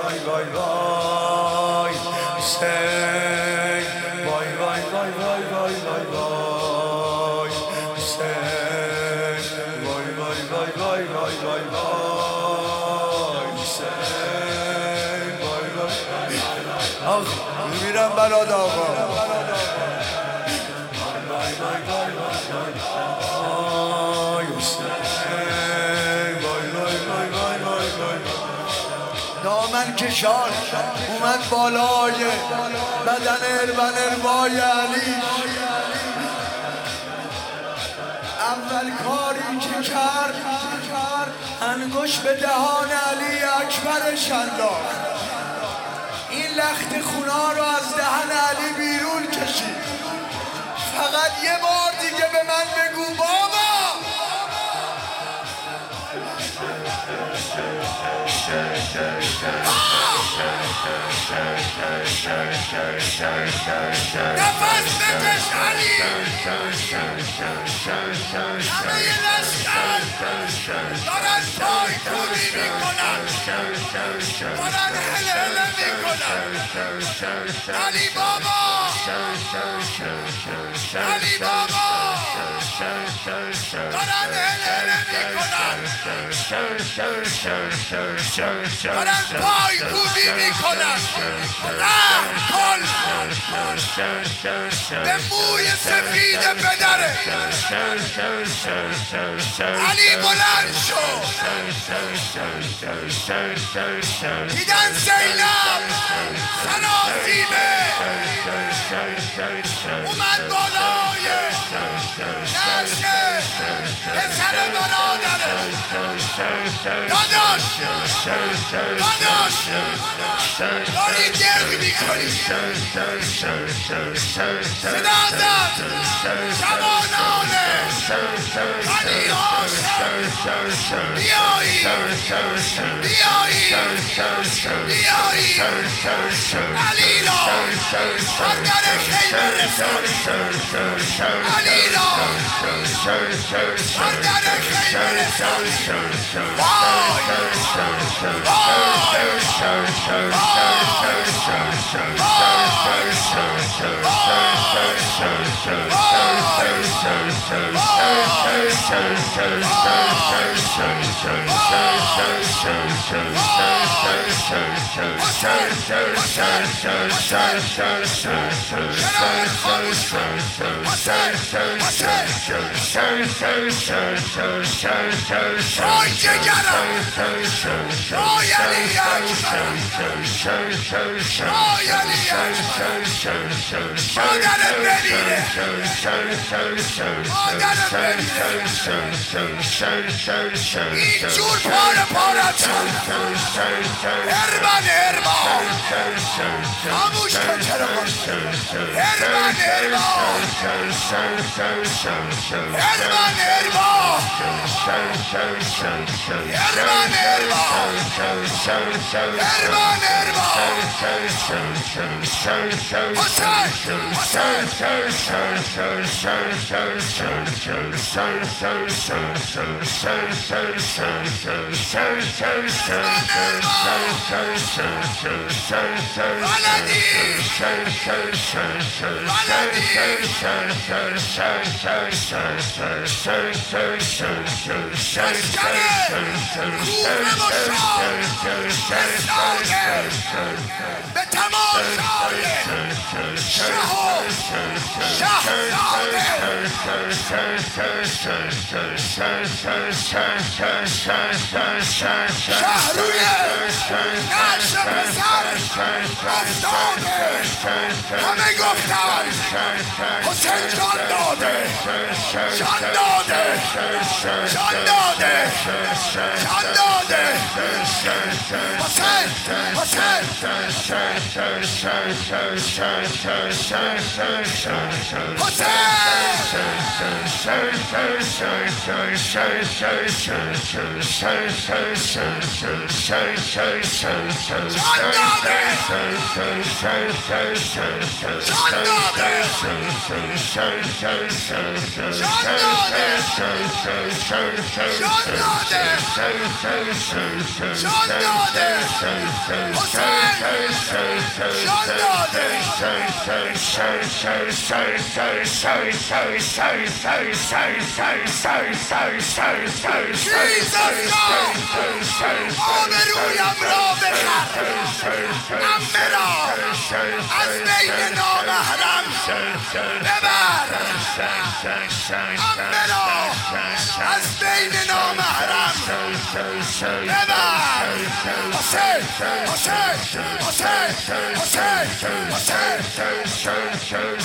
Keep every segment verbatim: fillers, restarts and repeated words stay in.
وای وای وای حسین وای وای وای وای وای وای وای حسین وای وای وای وای وای وای وای حسین وای وای آخ میمیرم برات آقا وای وای وای وای وای حسین وای وای وای وای وای وای دامن کشان اومد بالای بدن اربن اربای علی اول کاری که کرد انگشت به دهان علی اکبر شلاق این لخت خونا رو از دهن علی بیرون کشید فقط یه بار دیگه به من بگو بابا نفس بکش علی همه یه لشکر دارن پای کوبی میکنن دارن هله هله میکنن علی بابا علی بابا دارن هله هله میکنن دارن پای کوبی میکنن رحم کن به موی سفید پدره علی بلند شو دیدن زینب سراسیمه اومد بالای نشه پسر برادره داداش داداش داری درگ میکنی صدا زد جوانانه علی هاشم بیایی بیایی بیایی علی را اندر خیمه رسان علی را اندر خیمه رسان وای وای جگرم وای علی اکبر وای علی اکبر مادرم ببینه مادرم ببینه اینجور پاره پارتون ارمن ارمان خاموش کن تلفن ارمن ارمان ارمن ارمان ارمن ارمان ارمن ارمان به تماشای شه و شهزاده شهروی نقش پسر افتاده همه گفتن حسین جان داده جان داده جان داده جان داده حسین جان داده حسین جان داده Jesus آبرویم را بخر عمه را از بین نامحرم ببر عمه را از بین نامحرم ببر حسین حسین حسین حسین حسین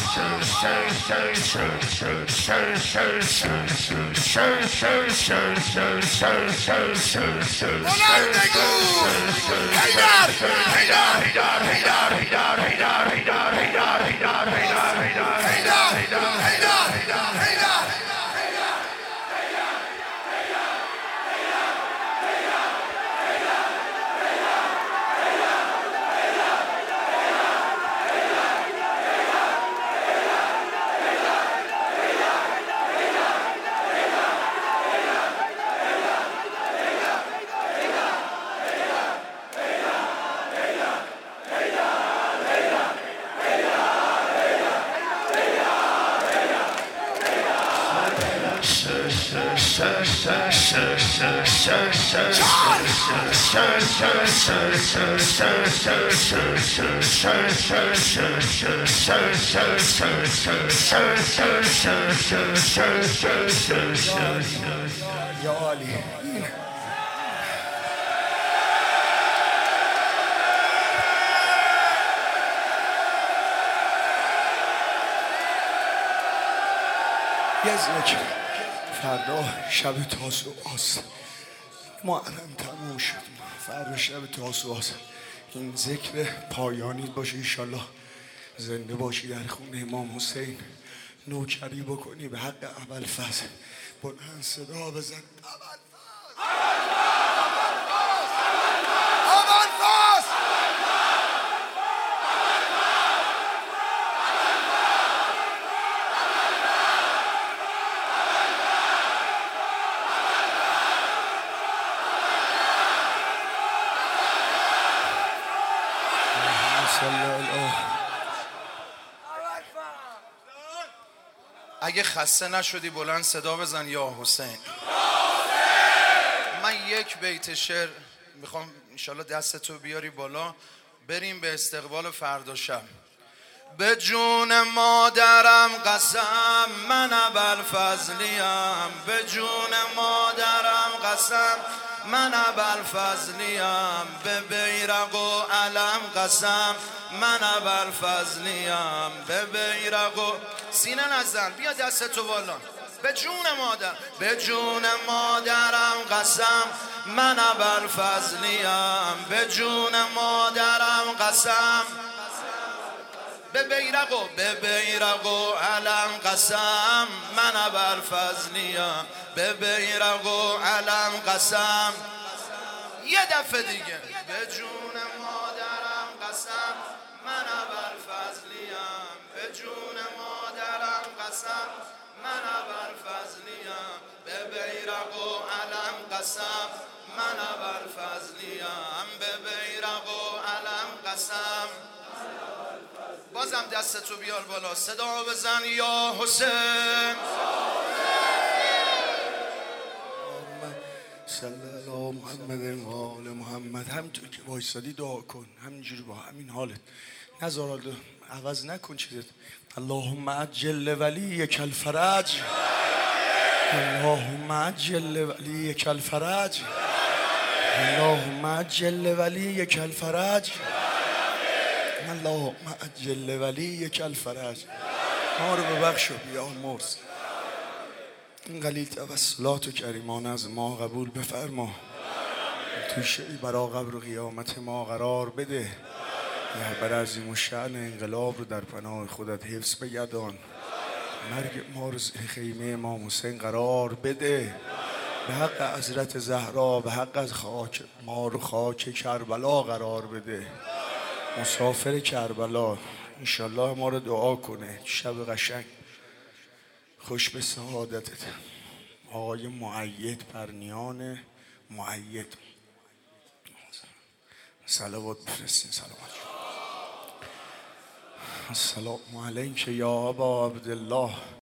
بلند بگو حیدر حیدر حیدر حیدر حیدر حیدر حیدر حیدر حیدر حیدر حیدر حیدر حیدر حیدر یا علی یزدک فردا شب تاسوعاست محرم تموم شد فردا شب تاسوعاست این ذکر پایانی باشه انشالله زنده باشی در خونه امام حسین نوکری بکنی به حق ابوالفضل بلند صدا بزن اگه خسته نشدی بلند صدا بزن یا حسین. من یک بیت شعر میخوام انشالله دستتو بیاری بالا بریم به استقبال فردا شب. به جون مادرم قسم من ابوالفضلیم، به جون مادرم قسم من ابوالفضلیم، به بیرق و علم قسم من ابوالفضلیم، به بیرق و سینه نزن بیا دستتو بالا. به جون مادر به جون مادرم قسم من ابوالفضلیم، به جون مادرم قسم به بیرق و به بیرق و علم قسم من ابوالفضلیم، به بیرق و علم قسم. یه دفعه دیگه به جون مادرم قسم من ابوالفضلیم، به جون مادرم قسم من ابوالفضلیم، به بیرق و علم قسم من ابوالفضلیم، به بیرق و علم قسم. بازم دستتو بیار بالا صدا بزن یا حسین. صلی الله محمد و آل محمد. همینطور که وایسادی دعا کن همینجوری با همین حالت نذار عوض نکن چیزت. اللهم عجل ولیک الفرج، اللهم عجل ولیک الفرج، اللهم عجل ولیک الفرج، اللهم عجل ولیک الفرج. ما رو ببخش و بیا مرز. این قلیل توسلات و کریمانه از ما قبول بفرما. تو شعی برا قبر و قیامت ما قرار بده. رهبر عظیم الشأن انقلاب رو در پناه خودت حفظ بگردان. مرگ ما رو زیر خیمه امام حسین قرار بده. به حق حضرت زهرا به حق از خاک ما رو خاک کربلا قرار بده. مسافر کربلا انشالله ما رو دعا کنه. شب قشنگ خوش به سعادتت. آقای مؤید پرنیان مؤید صلوات بفرستین. صلوات السلام علیک یا ابا عبدالله